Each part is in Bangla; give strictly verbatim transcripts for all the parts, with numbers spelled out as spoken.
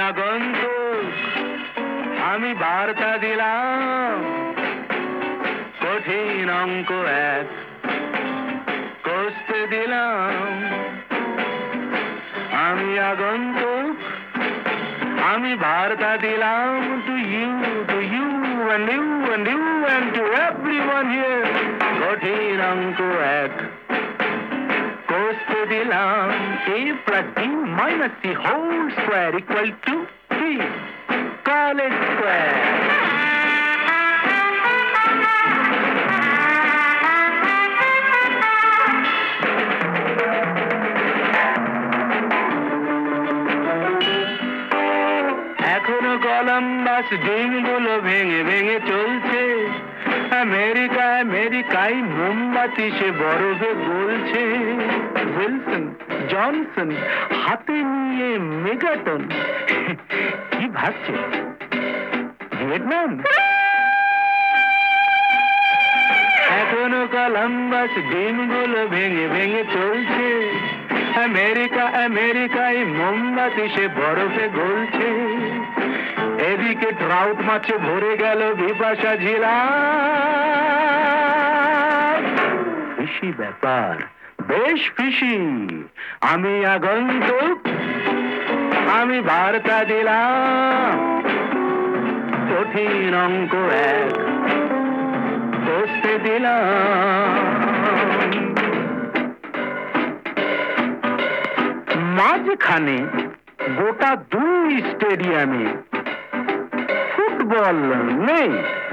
আগন্তুক আমি বার্তা দিলাম কঠিন অঙ্ক এক কষতে দিলাম আমি আগন্তুক আমি বার্তা দিলাম to you to you and you and you and to everyone here কঠিন অঙ্ক এক কষতে দিলাম a plus b minus c whole square equal to three college square এখনো কলম্বাস ডিমগুলো ভেঙে ভেঙে চলছে আমেরিকা আমেরিকায় মোমবাতি সে বরফে গলছে উইলসন জনসন হাতে নিয়ে মেগাটন কি ভাবছে ভিয়েতনাম এখনো কলম্বাস ডিমগুলো ভেঙে ভেঙে চলছে আমেরিকা আমেরিকায় মোমবাতি সে বরফে গলছে এদিকে ট্রাউট মাছে ভরে গেল বিপাশা ঝিলা ফিশি ব্যাপার বেশ ফিশি আমি আগন্তুক আমি বার্তা দিলাম কঠিন অঙ্ক এক কষতে দিলাম মাঝখানে গোটা দুই স্টেডিয়ামে ফুটবল নেই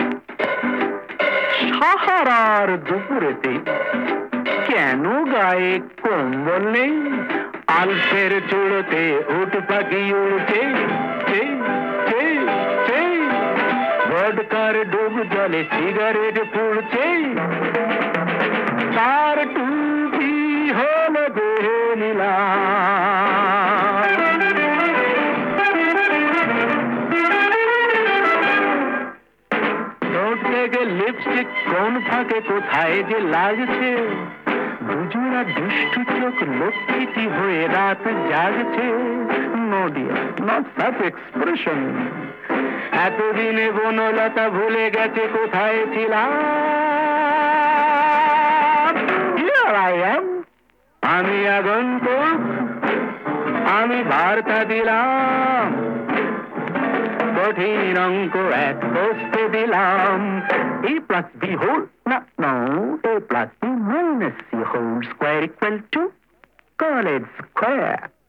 সাহারার দুপুরেতে কেন গায়ে কম্বল নেই আলফের চূড়োতে উট পাখি উড়ছে ভোডকার ডুব জলে সিগারেট পুড়ছে তার টুপি হল দেহে নীলা লিপস্টিক কোন ফাঁকে কোথায় যে লাগছে দুজোড়া দুষ্টু চোখ লক্ষ্মীটি হয়ে রাত জাগছে নোডিয়া নট সাচ এক্সপ্রেশন এতদিনে বনলতা ভুলে গেছে কোথায় ছিলাম Here I am আমি আগন্তুক আমি বার্তা দিলাম কঠিন অঙ্ক এক কষতে দিলাম a plus b whole no no a plus b minus c whole square equal to college square